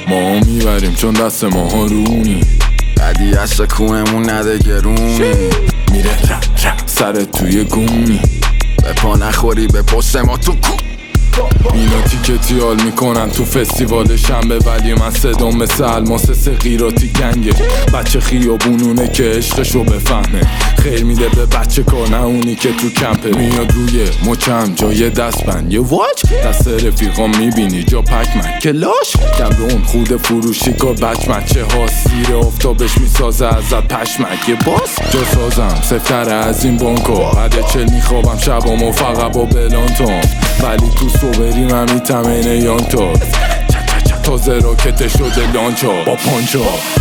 ما میبریم چون دست ما رونی، بعدی از کونمون نده گرونی، میره سرت توی گونی، به پا نخوری به پشت ما تو کو. اینا تیکتی حال میکنن تو فستیوال شنبه، ولی من صدام مثل الماس سقیراتی گنگه. بچه خیابونونه که عشقشو بفهمه، خیر میده به بچه کار نه اونی که تو کمپه. میاد روی مچم جای دستبند یه واج، دست رفیقا میبینی جا پکمن کلاش، گمرون خود فروشی که بچ مچه ها سیر آفتابش میسازه ازت پشمک. یه باز جا سازم سفتر از این بانکا، بعد 40 میخوابم شبامو فقط با بلانتام، ولی تو صبری من میتمینه یانتا تازه راکت شده لانچا با پانچا.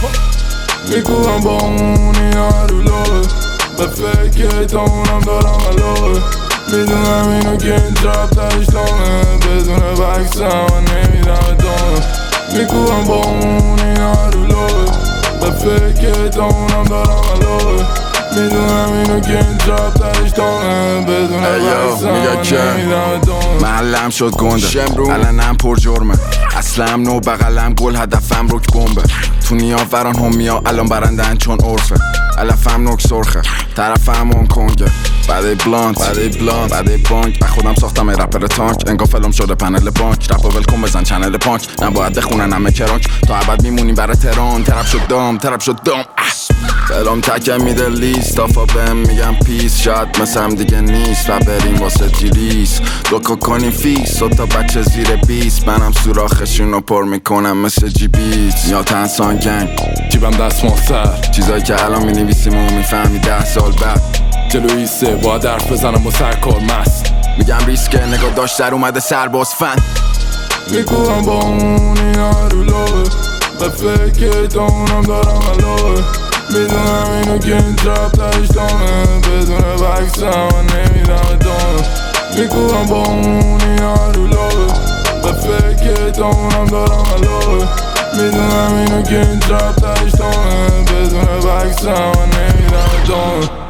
میگوهم با اونی رو لاه، به فکر تا اونم دارم علاقه، میدونم اینو که این جاب ترش لامه، بدون بکسم و نمیدم ادامه. میگوهم با اونی رو لاه، به فکر تا اونم دارم علاقه، میدونم اینو که این جاب ترش دامه، بدون بکسم و نمیدم ادامه. محلم شد گنده علنم پر جرمه، اصلم نو بغلم گل هدفم روک بمبه، تو نیاوران همیا الان برندن چون عرفه، علفم نوک سرخه طرفم اون کنگه، بعد بلانت بعد بانک، من خودم ساختم رپر تانک، انگار فلم شده پنل بانک، رپ و ولکن بزن چنل پانک، نباید بخونن همه کرانک، تا ابد میمونیم برای تهران، ترپ شد دام فلم تکم میده لیست، آفا بهم میگم پیس، شاید مثل هم دیگه نیست و بریم واسه جلیس، دوکا کنیم فیس، تا بچه زیر 20، منم سوراخشونو پر میکنم مثل جی بیت، یا تنسان گنگ جیبم دست ماستر، چیزایی که الان مینویسیم و میفهمی 10 سال بعد، جلوی سه باید حرف بزنم با سرکار مست، میگم ریسکه نگاه داشت در اومده سرباز فن. میگوهم با اونی رو لاه، به فکر تا اونم دارم علاقه، میدونم اینو که این جاب ترش دامه، بدون بکسم و نمیدم ادامه. میگوهم با اونی رو لاه، به فکر تا اونم دارم علاقه، میدونم اینو که این جاب ترش دامه، بدون بکسم و نمیدم ادامه.